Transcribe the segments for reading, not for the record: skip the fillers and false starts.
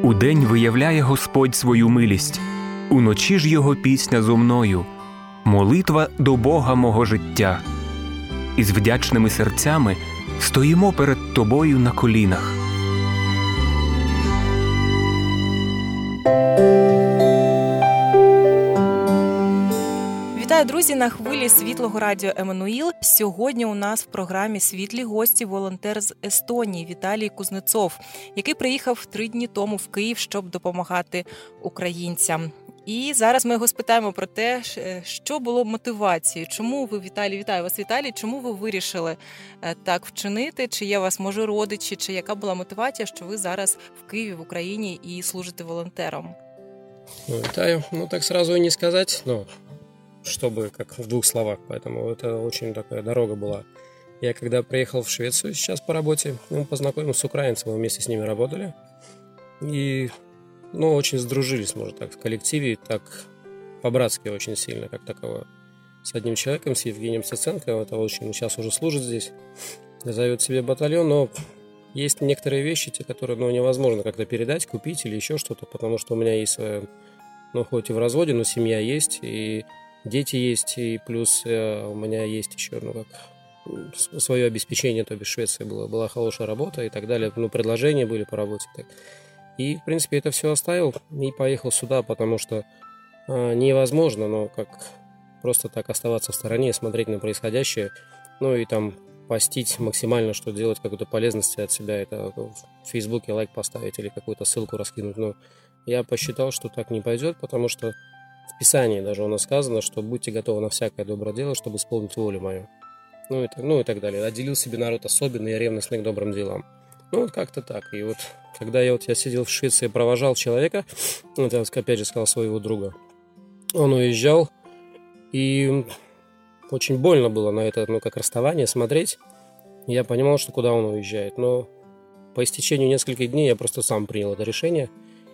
Удень виявляє Господь свою милість, уночі ж його пісня зо мною, молитва до Бога мого життя. Із вдячними серцями стоїмо перед тобою на колінах. Вітаю, друзі, на хвилі Світлого радіо Еммануїл. Сьогодні у нас в програмі світлі гості волонтер з Естонії Віталій Кузнецов, який приїхав 3 дні тому в Київ, щоб допомагати українцям. І зараз ми його спитаємо про те, що було мотивацією. Чому ви, Віталій, вітаю вас, Віталій, чому ви вирішили так вчинити? Чи є у вас, може, родичі, чи яка була мотивація, що ви зараз в Києві, в Україні і служите волонтером? Витаю. Так сразу и не сказать, чтобы как в 2 словах, поэтому это очень такая дорога была. Я когда приехал в Швецию сейчас по работе, познакомился с украинцами, мы вместе с ними работали. И, очень сдружились, можно так, в коллективе, так по-братски очень сильно, как таковое. С одним человеком, с Евгением Циценко, это очень сейчас уже служит здесь, зовет себе батальон, но есть некоторые вещи, те, которые, невозможно как-то передать, купить или еще что-то, потому что у меня есть своя, хоть и в разводе, но семья есть, и дети есть, и плюс у меня есть еще, свое обеспечение, то бишь в Швеции была хорошая работа и так далее, предложения были по работе. Так. И, в принципе, это все оставил и поехал сюда, потому что невозможно, просто так оставаться в стороне и смотреть на происходящее, и там постить максимально, что делать какую-то полезность от себя, это в Фейсбуке лайк поставить или какую-то ссылку раскинуть, я посчитал, что так не пойдет, потому что в Писании даже у нас сказано, что будьте готовы на всякое доброе дело, чтобы исполнить волю мою. И так далее. Отделил себе народ особенный и ревностный к добрым делам. Как-то так. И когда я сидел в Швеции, провожал человека, я опять же сказал своего друга, он уезжал, и очень больно было на это, как расставание смотреть. Я понимал, что куда он уезжает. Но по истечению нескольких дней я просто сам принял это решение,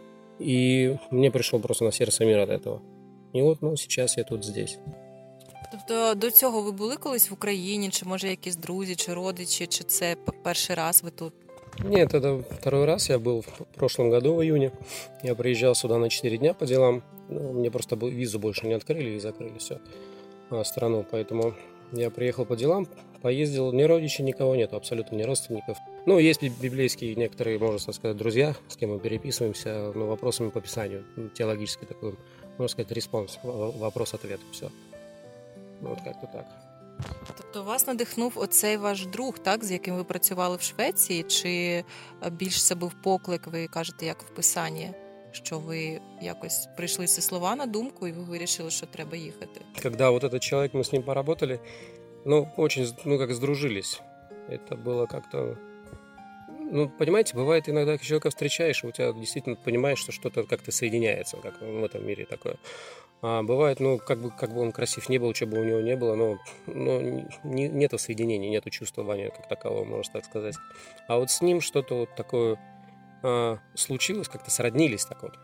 и мне пришел просто на сердце мир от этого. І сейчас я тут здесь. Тобто до цього ви були колись в Україні, чи може якісь друзі, чи родичі, чи це перший раз ви тут? Нет, это 2-й раз. Я был в прошлом году, в июне. Я приезжал сюда на 4 дня по делам. Мне просто визу больше не открыли и закрыли все страну. Поэтому я приехал по делам, поездил. Ни родичей, никого нет, абсолютно ни родственников. Есть библейские некоторые, можно сказать, друзья, с кем мы переписываемся, вопросами по Писанию. Теологический такой, можно сказать, респонс, вопрос-ответ, все. Как-то так. Тобто вас надихнув оцей ваш друг, так, з яким ви працювали в Швеції, чи більш це був поклик, ви кажете, як в Писанні, що ви якось прийшли ці слова на думку і ви вирішили, що треба їхати? Когда этот человек, мы с ним поработали, очень, как сдружились. Это было как-то... понимаете, бывает иногда, человека встречаешь, у тебя действительно понимаешь, что что-то как-то соединяется, как в этом мире такое. А бывает, как бы он красив не был, чего бы у него не было, нету соединения, нету чувствования как такового, можно так сказать. А с ним что-то такое случилось, как-то сроднились так вот.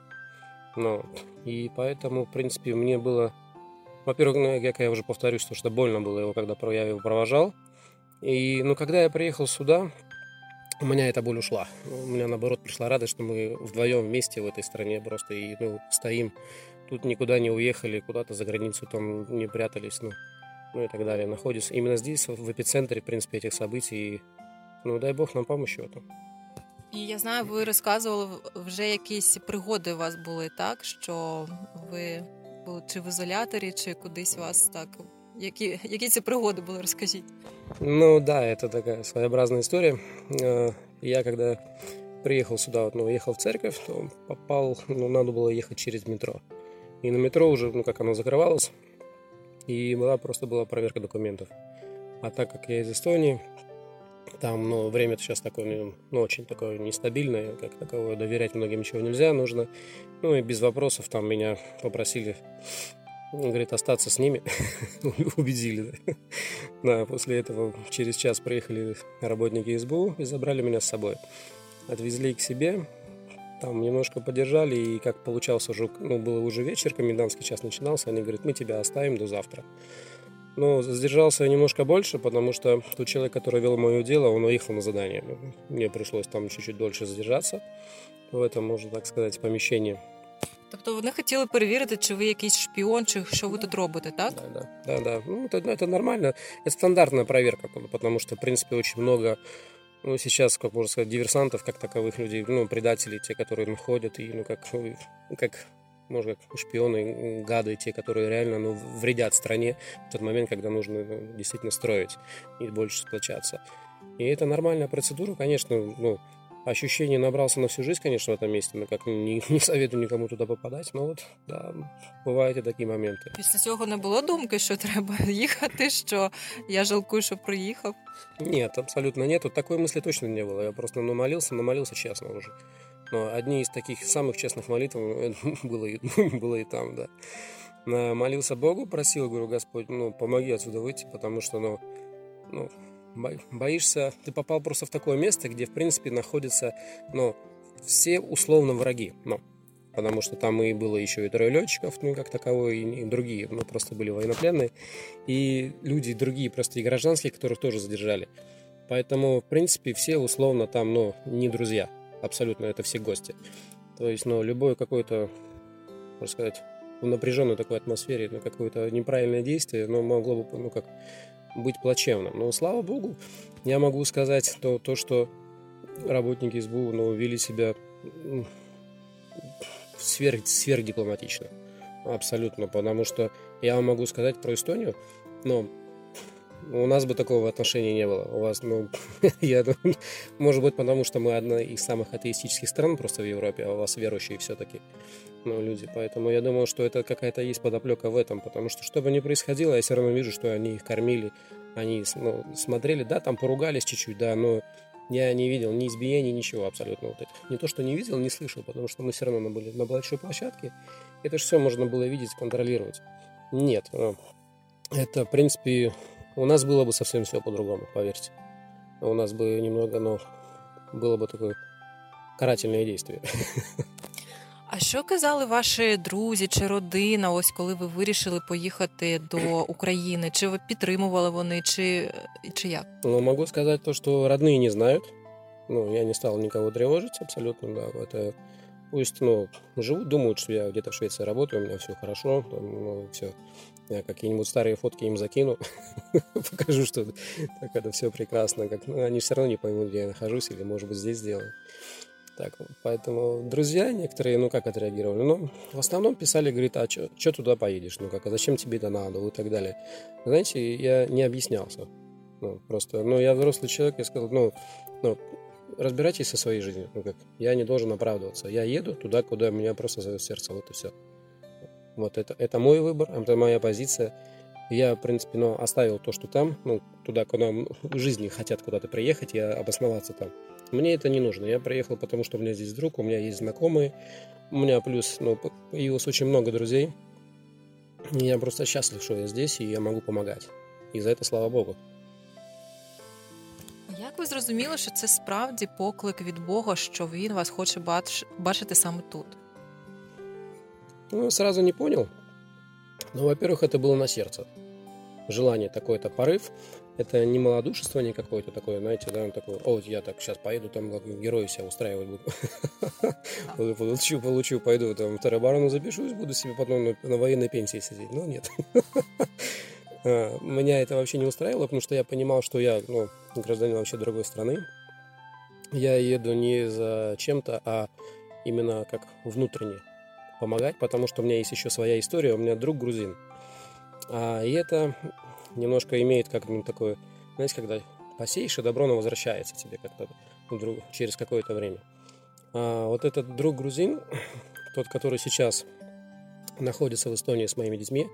И поэтому, в принципе, мне было... Во-первых, как я уже повторюсь, что больно было его, когда я его провожал. И, когда я приехал сюда, у меня эта боль ушла. У меня, наоборот, пришла радость, что мы вдвоем вместе в этой стране просто и стоим. Тут никуда не уехали, куда-то за границу там не прятались, и так далее. Находится именно здесь, в эпицентре, в принципе, этих событий. И, дай Бог нам помощи в этом. І я знаю, ви розказували, вже якісь пригоди у вас були, так? Що ви були чи в ізоляторі, чи кудись вас так... Які це пригоди були, розкажіть? Да, это такая своеобразная история. Я когда приехал сюда, ехал в церковь, то попал, надо было ехать через метро. И на метро уже, как оно закрывалось, и была проверка документов. А так как я из Эстонии, там, время сейчас такое, очень такое нестабильное, как таковое, доверять многим ничего нельзя, нужно, и без вопросов там меня попросили, говорит, остаться с ними, убедили. Да, после этого через час приехали работники СБУ и забрали меня с собой. Отвезли к себе, там немножко подержали, и как получался уже, было уже вечер, комендантский час начинался, они говорят, мы тебя оставим до завтра. Ну, задержался немножко больше, потому что тот человек, который вел мое дело, он уехал на задание. Мне пришлось там чуть-чуть дольше задержаться в этом, можно так сказать, помещении. Тобто вони хотіли перевірити, чи ви якийсь шпіон, чи що ви тут робите, так? Да. Ну, это нормально. Это стандартная проверка, потому что, в принципе, очень много, ну, сейчас, как можно сказать, диверсантов, как таковых людей, ну, предателей, те, которые ходят, и, как может, как шпионы, гады, те, которые реально вредят стране в тот момент, когда нужно действительно строить и больше сплочаться. И это нормальная процедура, конечно, ощущений набрался на всю жизнь, конечно, в этом месте, но как не советую никому туда попадать, но вот, да, бывают и такие моменты. Після цього не було думки, що треба їхати, що я жалкую, що приїхав? Нет, абсолютно нет. Вот такой мысли точно не было. Я просто молился честно уже. Но одни из таких самых честных молитв было и там, да. Молился Богу, просил, говорю, Господь, помоги отсюда выйти, потому что, боишься, ты попал просто в такое место, где, в принципе, находятся, все условно враги, потому что там и было еще и 3 летчиков, как таковой, и другие, просто были военнопленные, и люди другие, просто и гражданские, которых тоже задержали. Поэтому, в принципе, все условно там, не друзья, абсолютно, это все гости. То есть, любое какое-то, можно сказать, в напряженной такой атмосфере, какое-то неправильное действие, могло бы, быть плачевным. Но, слава богу, я могу сказать то что работники СБУ вели себя сверхдипломатично. Абсолютно. Потому что я вам могу сказать про Эстонию, у нас бы такого отношения не было. У вас, может быть, потому что мы одна из самых атеистических стран просто в Европе, а у вас верующие все-таки люди. Поэтому я думаю, что это какая-то есть подоплека в этом, потому что бы ни происходило, я все равно вижу, что они их кормили, они смотрели, да, там поругались чуть-чуть, да, но я не видел ни избиений, ничего абсолютно вот этих. Не то, что не видел, не слышал, потому что мы все равно были на большой площадке. Это же все можно было видеть, контролировать. Нет, это, в принципе, у нас было бы совсем все по-другому, поверьте. У нас бы немного, было бы такое карательное действие. А що казали ваші друзі чи родина, ось коли ви вирішили поїхати до України? Чи ви підтримували вони, чи як? Могу сказать то, что родные не знают. Я не стал никого тревожить абсолютно, да. Это пусть, живут, думают, что я где-то в Швеции работаю, у меня все хорошо, все. Я какие-нибудь старые фотки им закину, покажу, что так это все прекрасно. Они все равно не поймут, где я нахожусь, или, может быть, здесь сделаю. Так, поэтому друзья некоторые, как отреагировали? В основном писали, говорит, а что туда поедешь? А зачем тебе это надо? И так далее. Знаете, я не объяснялся. Просто, я взрослый человек, я сказал, разбирайтесь со своей жизнью. Я не должен оправдываться. Я еду туда, куда меня просто зовет сердце, вот и все. Вот это мой выбор, это моя позиция. Я, в принципе, оставил то, что там, туда, куда в жизни хотят куда-то приехать и обосноваться там. Мне это не нужно. Я приехал, потому что у меня здесь друг, у меня есть знакомые, у меня плюс, появилось очень много друзей. Я просто счастлив, что я здесь, и я могу помогать. И за это слава Богу. Як ви зрозуміли, що це справді поклик від Бога, що Він вас хоче бачити саме тут? Сразу не понял. Во-первых, это было на сердце. Желание, такой-то порыв. Это не малодушествование какое-то такое, знаете, да, такое, я так сейчас поеду, там как герою себя устраивать буду. Получу, пойду там в тероборону запишусь, буду себе потом на военной пенсии сидеть. Нет. Меня это вообще не устраивало, потому что я понимал, что я, гражданин вообще другой страны. Я еду не за чем-то, а именно как внутренне помогать, потому что у меня есть еще своя история, у меня друг грузин. И это немножко имеет как такое, знаете, когда посеешь, и добро оно возвращается тебе как-то через какое-то время. Вот этот друг грузин, тот, который сейчас находится в Эстонии с моими детьми,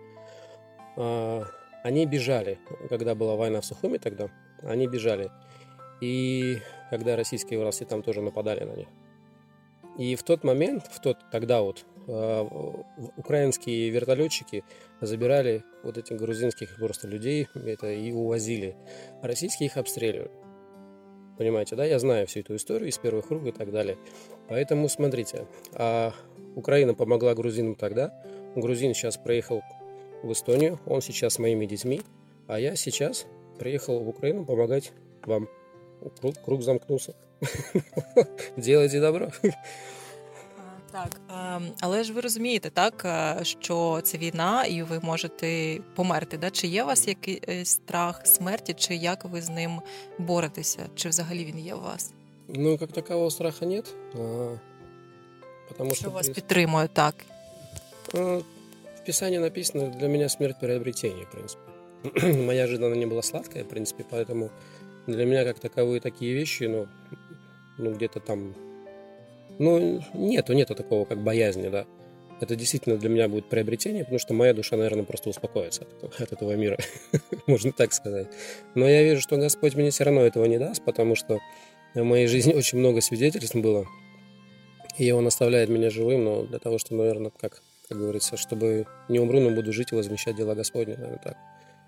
они бежали, когда была война в Сухуми тогда, они бежали. И когда российские власти там тоже нападали на них. И в тот момент, тогда украинские вертолетчики забирали вот этих грузинских просто людей и увозили. Российские их обстреливали. Понимаете, да? Я знаю всю эту историю из первых рук и так далее. Поэтому смотрите, Украина помогла грузинам тогда. Грузин сейчас проехал в Эстонию, он сейчас с моими детьми, А я сейчас приехал в Украину помогать вам. Круг замкнувся. Делайте добро. Так, але ж ви розумієте, так, що це війна, і ви можете померти. Да? Чи є у вас якийсь страх смерті, чи як ви з ним боретеся? Чи взагалі він є у вас? Ну, как такового страха нет. Потому Що что вас підтримує, так? в Писании написано, для меня смерть приобретение, в принципе. Моя жизнь, она не была сладкая, в принципе, поэтому для меня как таковые такие вещи, ну где-то там, нету такого, как боязни, да. Это действительно для меня будет приобретение, потому что моя душа, наверное, просто успокоится от этого мира, можно так сказать. Но я вижу, что Господь мне все равно этого не даст, потому что в моей жизни очень много свидетельств было, и Он оставляет меня живым, но для того, что, наверное, как говорится, чтобы не умру, но буду жить и возмещать дела Господни, наверное, так.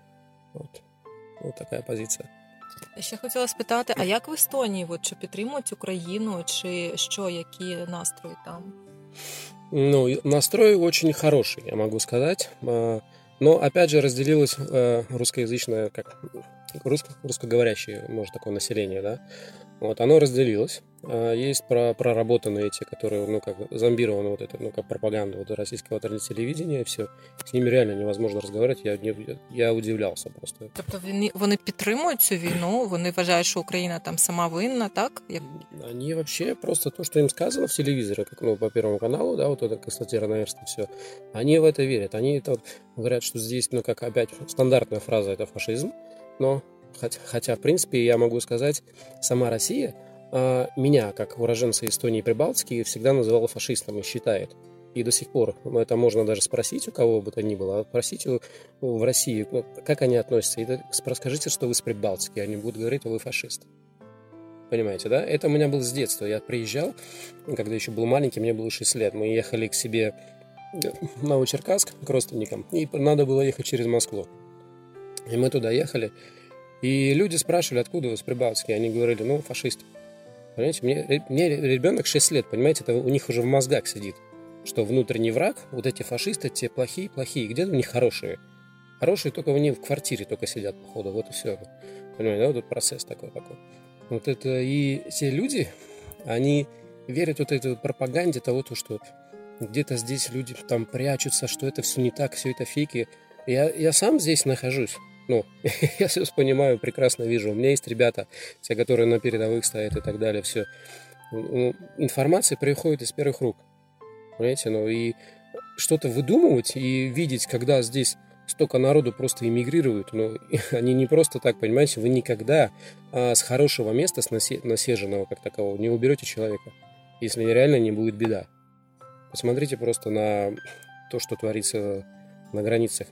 Вот такая позиция. Я ще хотіла спитати, а як в Естонії? Чи підтримують Україну, чи що, які настрої там? Ну, настрой очень хороший, я могу сказать. Но, опять же, разделилось русскоязычное, русскоговорящее, может, такое население, да? Вот, оно разделилось. Есть проработанные эти, которые, как зомбированы вот это, как пропаганда вот российского телевидения, все. С ними реально невозможно разговаривать, я удивлялся просто. Тобто вони підтримують цю війну? Вони вважають, що Україна там сама винна, так? Они вообще просто то, что им сказано в телевизоре, как, по Первому каналу, да, вот это констатированное верство, все, они в это верят. Они говорят, что здесь, как опять стандартная фраза, это фашизм, но хотя, в принципе, я могу сказать, сама Россия меня, как уроженца Эстонии и Прибалтики, всегда называла фашистом и считает. И до сих пор это можно даже спросить у кого бы то ни было, спросить в России, как они относятся. И скажите, что вы с Прибалтики, они будут говорить, вы фашист. Понимаете, да? Это у меня было с детства. Я приезжал, когда еще был маленький, мне было 6 лет. Мы ехали к себе в Новочеркасск к родственникам, и надо было ехать через Москву. И мы туда ехали, и люди спрашивали, откуда вы с Прибалтики. Они говорили, фашист. Понимаете, мне ребенок 6 лет, понимаете, это у них уже в мозгах сидит, что внутренний враг, вот эти фашисты, те плохие, где-то у них хорошие. Хорошие только они в квартире только сидят, походу, вот и все. Понимаете, да, вот этот процесс такой. Вот это, и те люди, они верят вот этой пропаганде того, что где-то здесь люди там прячутся, что это все не так, все это фейки. Я сам здесь нахожусь. Я все понимаю, прекрасно вижу. У меня есть ребята, те, которые на передовых стоят и так далее, все. Информация приходит из первых рук. Понимаете, и что-то выдумывать и видеть, когда здесь столько народу просто эмигрируют, они не просто так, понимаете, вы никогда с хорошего места, с насиженного как такового, не уберете человека, если реально не будет беда. Посмотрите просто на то, что творится на границах,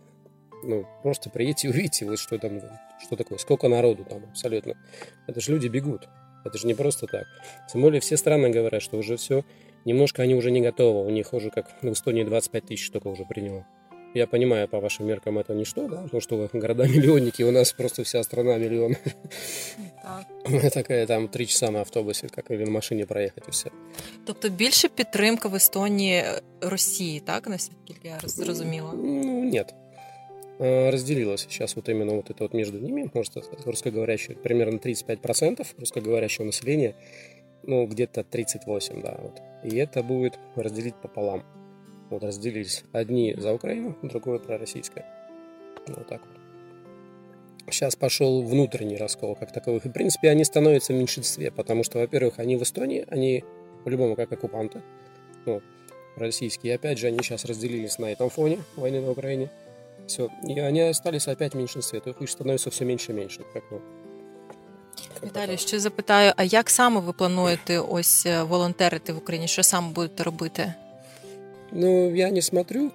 просто приедьте и увидите, вот что там, что такое, сколько народу там абсолютно. Это же люди бегут, это же не просто так. Тем более все страны говорят, что уже все, немножко они уже не готовы, у них уже как в Эстонии 25 тысяч только уже приняло. Я понимаю, по вашим меркам это ничто, да, потому что города-миллионники, у нас просто вся страна миллион. Такая там 3 часа на автобусе, как или на машине проехать и все. Тобто більше підтримка в Естонії Росії, так, наскільки я зрозуміла? Нет. Разделилось сейчас вот именно вот это вот между ними, может, русскоговорящие, примерно 35% русскоговорящего населения, где-то 38%, да, вот. И это будет разделить пополам. Вот разделились. Одни за Украину, другое пророссийское. Вот так вот. Сейчас пошел внутренний раскол как таковых. И, в принципе, они становятся в меньшинстве, потому что, во-первых, они в Эстонии, они по-любому как оккупанты, российские. И опять же, они сейчас разделились на этом фоне войны на Украине. Все. И они остались опять в меньшинстве. То их становится все меньше и меньше. Віталій, ще запитаю, а як саме ви плануєте ось волонтерити в Україні? Що саме будете робити? Я не смотрю,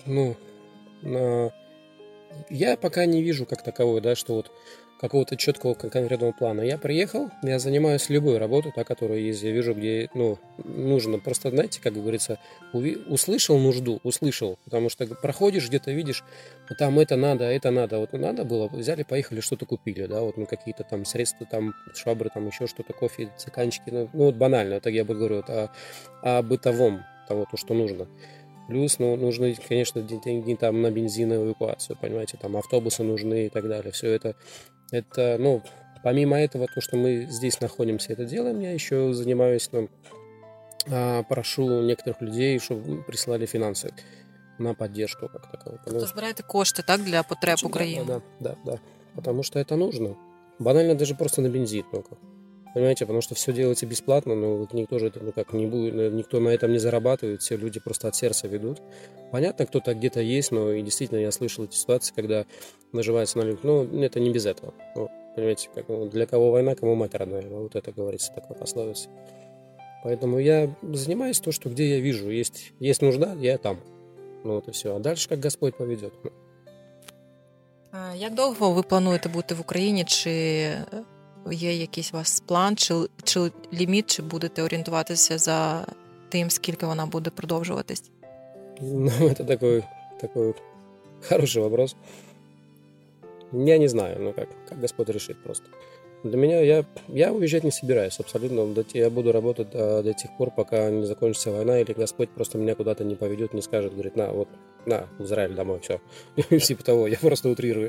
я пока не вижу как таковой, да, что вот какого-то четкого конкретного плана. Я приехал, я занимаюсь любой работой, та, которая есть, я вижу, где, нужно. Просто, знаете, как говорится, услышал нужду, потому что проходишь, где-то видишь, там это надо. Вот надо было, взяли, поехали, что-то купили, да, вот, какие-то там средства, там, швабры, там, еще что-то, кофе, стаканчики, вот банально, так я бы говорю, о бытовом, того, то, что нужно. В Плюс, ну, нужны, конечно, деньги там на бензин и эвакуацию, понимаете, там автобусы нужны и так далее. Все это, ну, помимо этого, то, что мы здесь находимся, это делаем, я еще занимаюсь, ну, прошу некоторых людей, чтобы прислали финансы на поддержку как таковую. Тобто збираєте кошти, так, для потреб України? Да. Потому что это нужно. Банально даже просто на бензин только. Понимаете, потому что все делается бесплатно, но никто же это, ну, как не будет, никто на этом не зарабатывает, все люди просто от сердца ведут. Понятно, кто-то где-то есть, но и действительно я слышал эти ситуации, когда наживаются на людях. Ну, это не без этого. Ну, понимаете, как, ну, для кого война, кому мать родная. Вот это говорится, такая пословица. Поэтому я занимаюсь то, что где я вижу. Есть нужда, я там. Ну, вот и все. А дальше как Господь поведет. Як довго ви плануєте бути в Україні? Чи є якийсь у вас план, чи ліміт, чи будете орієнтуватися за тим, скільки вона буде продовжуватись? Ну, это такой хороший вопрос. Я не знаю, ну как Господь решит просто. Для меня, я уезжать не собираюсь абсолютно. Я буду работать до тех пор, пока не закончится война, или Господь просто меня куда-то не поведет, не скажет, говорит, на, в Израиль домой, все. Типа того, я просто утрирую.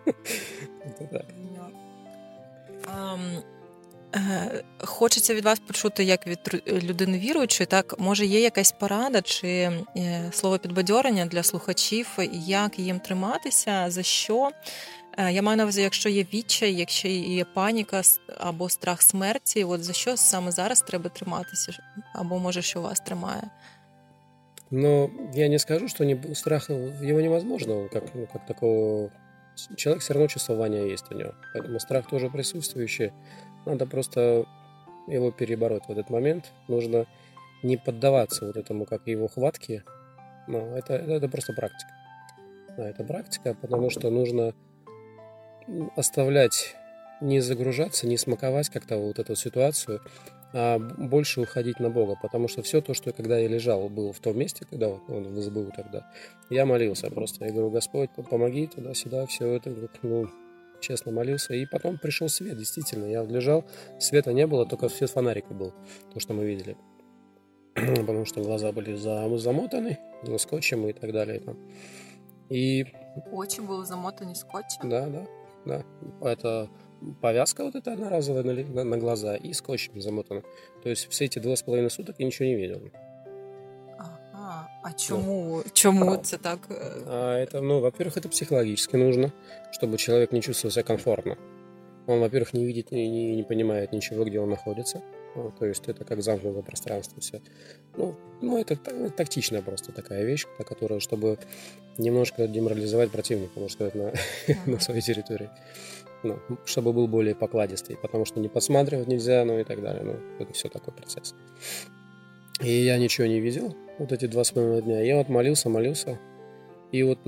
Хочеться від вас почути, як від людини віруючої, так, може є якась порада чи слово підбадьорення для слухачів, як їм триматися, за що? Я маю на увазі, якщо є відчай, якщо є паніка або страх смерті, от за що саме зараз треба триматися? Або може, що вас тримає? Но я не скажу, что страх, его невозможно, как такого... Человек все равно чувствование есть у него, поэтому страх тоже присутствующий. Надо просто его перебороть в этот момент. Нужно не поддаваться вот этому, как его хватке. Но это просто практика. Да, это практика, потому что нужно оставлять, не загружаться, не смаковать как-то вот эту ситуацию, а больше уходить на Бога. Потому что все то, что когда я лежал, был в том месте, когда он в СБУ тогда, я молился просто. Я говорю, Господь, помоги туда-сюда, все это, ну, честно молился. И потом пришел свет, действительно. Я лежал, света не было, только свет фонарика был, то, что мы видели. Потому что глаза были замотаны скотчем и так далее. И... Очи были замотаны скотчем? Да. Это повязка вот эта одноразовая на глаза и скотчем замотана. То есть все эти 2,5 суток я ничего не видел. Ага. А чему это так? Это, ну, во-первых, это психологически нужно, чтобы человек не чувствовал себя комфортно. Он, во-первых, не видит и не понимает ничего, где он находится. То есть это как замкнутое пространство все. Ну, это тактичная просто такая вещь, которая, чтобы немножко деморализовать противника, можно сказать, на своей территории. Ну, чтобы был более покладистый, потому что не подсматривать нельзя, ну и так далее. Ну, это все такой процесс. И я ничего не видел вот эти 2,5 дня. Я вот молился. И вот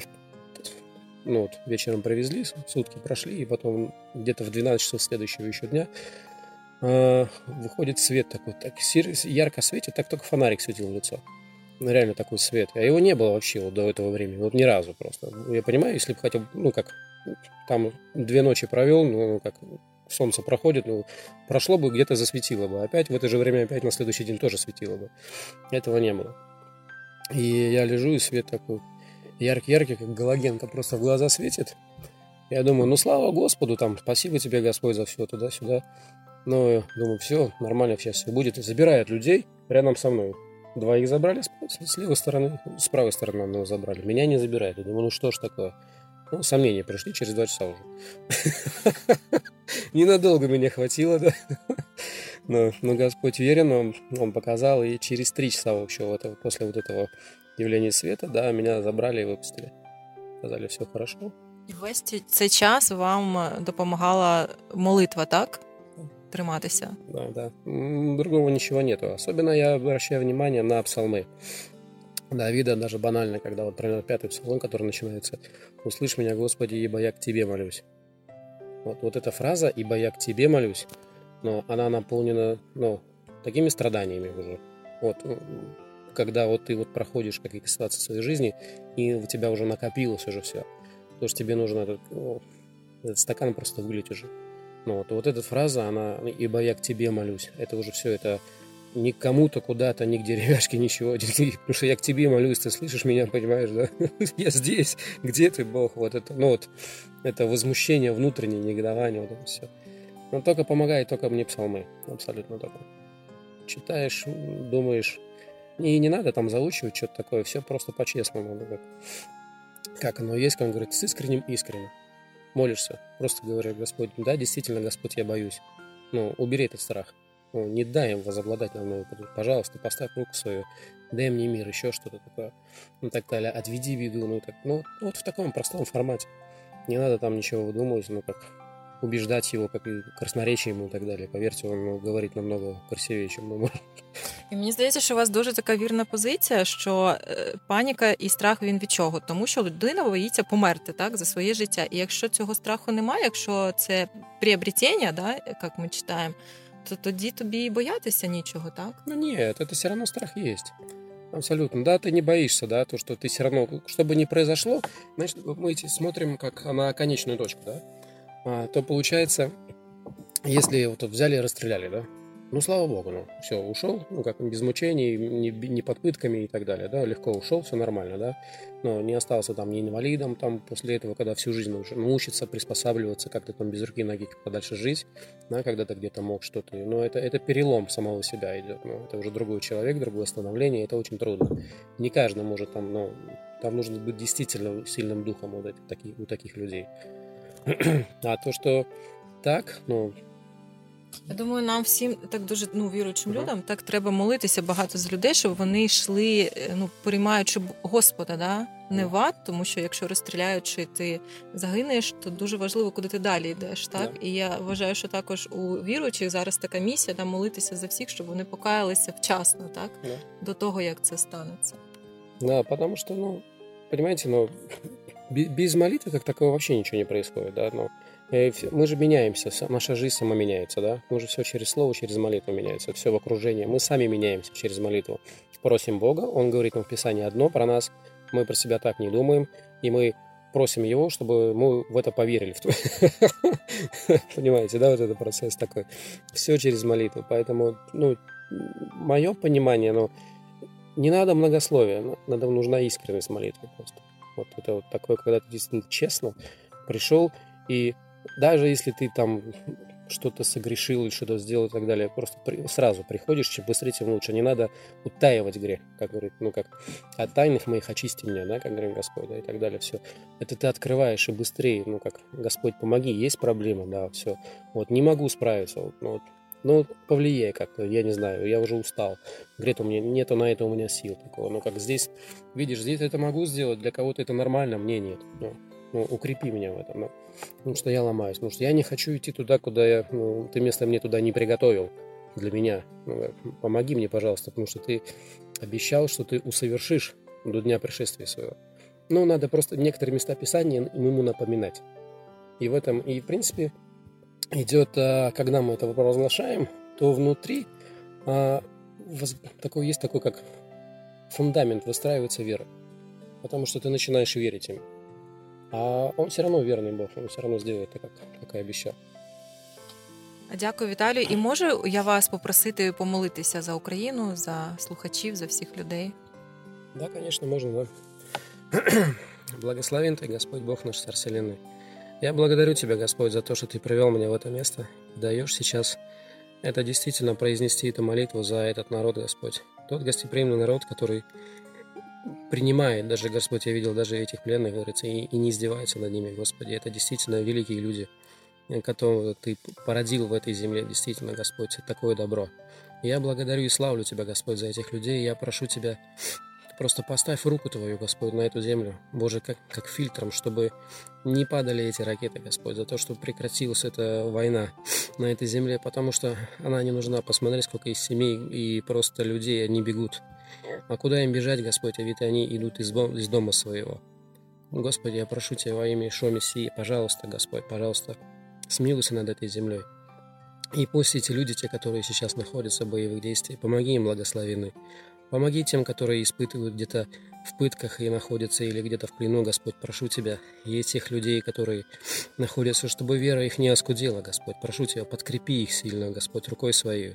вечером привезли, сутки прошли, и потом где-то в 12 часов следующего еще дня выходит свет такой, так ярко светит, так только фонарик светил в лицо. Ну, реально такой свет. А его не было вообще вот до этого времени, вот ни разу просто. Я понимаю, если бы хотя бы, там 2 ночи провел, как солнце проходит, прошло бы, где-то засветило бы. Опять в это же время, опять на следующий день тоже светило бы. Этого не было. И я лежу, и свет такой яркий, как галогенка, просто в глаза светит. Я думаю, слава Господу, там, спасибо тебе, Господь, за все, туда-сюда. Но думаю, все, нормально сейчас все будет. Забирают людей рядом со мной. 2 их забрали с левой стороны, с правой стороны одного забрали. Меня не забирают. Я думаю, что ж такое? Сомнения пришли через 2 часа уже. Ненадолго меня хватило, да. Но Господь верен, Он показал. И через 3 часа вообще после вот этого явления света, да, меня забрали и выпустили. Сказали, все хорошо. І весь цей час вам допомагала молитва, так? Триматися. Да. Другого ничего нету. Особенно я обращаю внимание на псалмы Давида, даже банально, когда вот, например, 5-й псалом, который начинается «Услышь меня, Господи, ибо я к Тебе молюсь». Вот эта фраза «ибо я к Тебе молюсь», но она наполнена, такими страданиями уже. Когда вот ты проходишь какие-то ситуации в своей жизни, и у тебя уже накопилось уже все, то что тебе нужно этот стакан просто вылить уже. Вот эта фраза, она «ибо я к Тебе молюсь», это уже все, это ни к кому-то, куда-то, ни к деревяшке, ничего. Потому что я к тебе молюсь, ты слышишь меня, понимаешь, да? Я здесь, где ты, Бог? Вот это, ну вот, это возмущение внутреннее, негодование, вот это все. Но только помогает только мне псалмы, абсолютно только. Читаешь, думаешь, и не надо там заучивать что-то такое, все просто по-честному. Как оно есть, как он говорит, с искренне. Молишься, просто говоря, Господь, да, действительно, Господь, я боюсь. Ну, убери этот страх. Ну, не дай им возобладать над мной. Пожалуйста, поставь руку свою, дай мне мир, еще что-то такое. Ну, так далее. Отведи беду. Ну, вот в таком простом формате. Не надо там ничего выдумывать, ну, как убеждать его, как и красноречие ему и так далее. Поверьте, он говорит намного красивее, чем мы можем. І мені здається, що у вас дуже така вірна позиція, що паніка і страх він від чого? Тому що людина боїться померти, так, за своє життя. І якщо цього страху немає, якщо це приобретення, да, як ми читаємо, то тоді тобі і боятися нічого, так? Ну нет, это все равно страх есть. Абсолютно. Да, ты не боишься, да, то, что ты все равно, что бы ни произошло, значит, мы смотрим как на конечную точку, да, то получается, если вот взяли и расстреляли, да, ну, слава богу, ну, все, ушел, ну, как без мучений, не под пытками и так далее, да, легко ушел, все нормально, да, но не остался там ни инвалидом, там, после этого, когда всю жизнь нужно учиться, приспосабливаться, как-то там без руки и ноги подальше жить, да, когда ты где-то мог что-то, но это перелом самого себя идет, ну, это уже другой человек, другое становление, это очень трудно, не каждый может там, ну, там нужно быть действительно сильным духом вот у таких людей, а то, что так, ну, я думаю, нам всім, так дуже віруючим людям, так треба молитися багато з людей, щоб вони йшли, приймаючи Господа, да, не в ад, тому що якщо розстріляючи, ти загинеш, то дуже важливо, куди ти далі йдеш, так? Да. І я вважаю, що також у віруючих зараз така місія, да, молитися за всіх, щоб вони покаялися вчасно, так? Да. До того, як це станеться. Да, потому что, понимаете, без молитвы как такого вообще ничего не происходит, да, мы же меняемся, наша жизнь сама меняется, да? Мы же все через слово, через молитву меняется, все в окружении. Мы сами меняемся через молитву. Просим Бога, Он говорит нам в Писании одно про нас, мы про себя так не думаем, и мы просим Его, чтобы мы в это поверили. Понимаете, да, вот этот процесс такой. Все через молитву. Поэтому, мое понимание, не надо многословия, нужна искренность молитвы просто. Вот это вот такое, когда ты действительно честно пришел и даже если ты там что-то согрешил или что-то сделал и так далее, просто сразу приходишь, чем быстрее, тем лучше. Не надо утаивать грех, как говорит, как от тайных моих очисти меня, да, как говорит Господь, да, и так далее, все. Это ты открываешь и быстрее, как Господь, помоги, есть проблема, да, все. Вот, не могу справиться, повлияй как-то, я не знаю, я уже устал. Говорит, у меня нету на это у меня сил такого. Как здесь, видишь, здесь это могу сделать, для кого-то это нормально, мне нет. Укрепи меня в этом, потому что я ломаюсь, потому что я не хочу идти туда, куда ты место мне туда не приготовил для меня. Помоги мне, пожалуйста, потому что ты обещал, что ты усовершишь до дня пришествия своего. Надо просто некоторые места Писания ему напоминать. И в этом, и в принципе, идет, когда мы это провозглашаем, то внутри есть такой, как фундамент, выстраивается вера. Потому что ты начинаешь верить им. А он все равно верный Бог, он все равно сделает так, как и обещал. Дякую, Віталію. І можу я вас попросити помолитися за Україну, за слухачів, за всіх людей? Да, конечно, можно, да. Благословен Ты, Господь, Бог наш, Царь Вселенной. Я благодарю Тебя, Господь, за то, что Ты привел меня в это место. Даешь сейчас это действительно произнести эту молитву за этот народ, Господь. Тот гостеприимный народ, который принимает, даже, Господь, я видел даже этих пленных, говорится, и не издевается над ними, Господи. Это действительно великие люди, которых Ты породил в этой земле, действительно, Господь, такое добро. Я благодарю и славлю Тебя, Господь, за этих людей. Я прошу Тебя, просто поставь руку Твою, Господь, на эту землю, Боже, как фильтром, чтобы не падали эти ракеты, Господь, за то, чтобы прекратилась эта война на этой земле, потому что она не нужна. Посмотри, сколько из семей и просто людей, они бегут. А куда им бежать, Господь, а ведь они идут из дома своего. Господи, я прошу Тебя во имя Ишуа Мессии, пожалуйста, Господь, пожалуйста, смилуйся над этой землей. И пусть эти люди, те, которые сейчас находятся в боевых действиях, помоги им, благословенный. Помоги тем, которые испытывают где-то в пытках и находятся или где-то в плену, Господь, прошу Тебя. И тех людей, которые находятся, чтобы вера их не оскудела, Господь. Прошу Тебя, подкрепи их сильно, Господь, рукой Своей.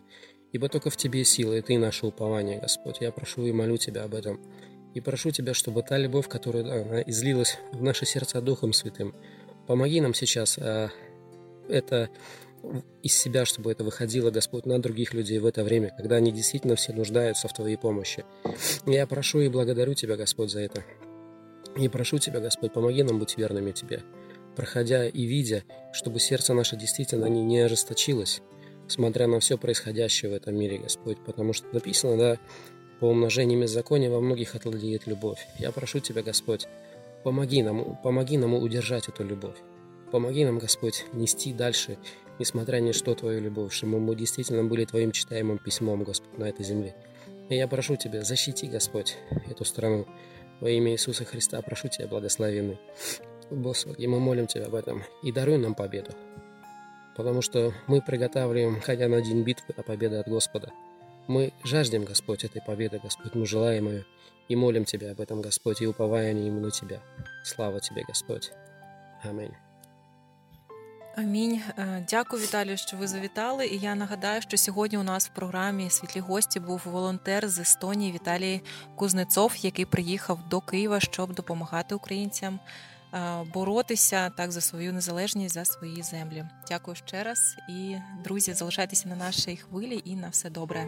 ибо только в Тебе сила, и Ты наше упование, Господь. Я прошу и молю Тебя об этом. И прошу Тебя, чтобы та любовь, которая она излилась в наши сердца Духом Святым, помоги нам сейчас это из себя, чтобы это выходило, Господь, на других людей в это время, когда они действительно все нуждаются в Твоей помощи. Я прошу и благодарю Тебя, Господь, за это. И прошу Тебя, Господь, помоги нам быть верными Тебе, проходя и видя, чтобы сердце наше действительно не ожесточилось, смотря на все происходящее в этом мире, Господь, потому что написано, да, по умножению беззакония во многих отладеет любовь. Я прошу Тебя, Господь, помоги нам удержать эту любовь. Помоги нам, Господь, нести дальше, несмотря ни что, Твою любовь, чтобы мы действительно были Твоим читаемым письмом, Господь, на этой земле. И я прошу Тебя, защити, Господь, эту страну. Во имя Иисуса Христа прошу Тебя, благословенный Господи, мы молим Тебя об этом и даруй нам победу. Потому что мы приготавливаем, ходя на день битвы, на победу от Господа. Мы жаждем, Господь, этой победы, Господь, мы желаем ее и молим Тебя об этом, Господь, и уповаем именно на Тебя. Слава Тебе, Господь. Аминь. Амінь. Дякую, Віталію, що ви завітали. І я нагадаю, що сьогодні у нас в програмі «Світлі гості» був волонтер з Естонії Віталій Кузнецов, який приїхав до Києва, щоб допомагати українцям боротися так за свою незалежність, за свої землі. Дякую ще раз. І, друзі, залишайтеся на нашій хвилі і на все добре.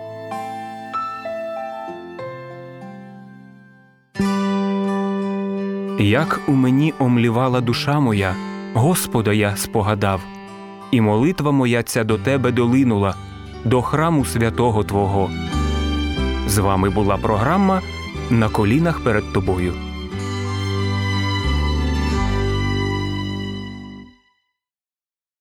Як у мені омлівала душа моя, Господа я спогадав, і молитва моя ця до Тебе долинула, до храму святого Твого. З вами була програма «На колінах перед Тобою».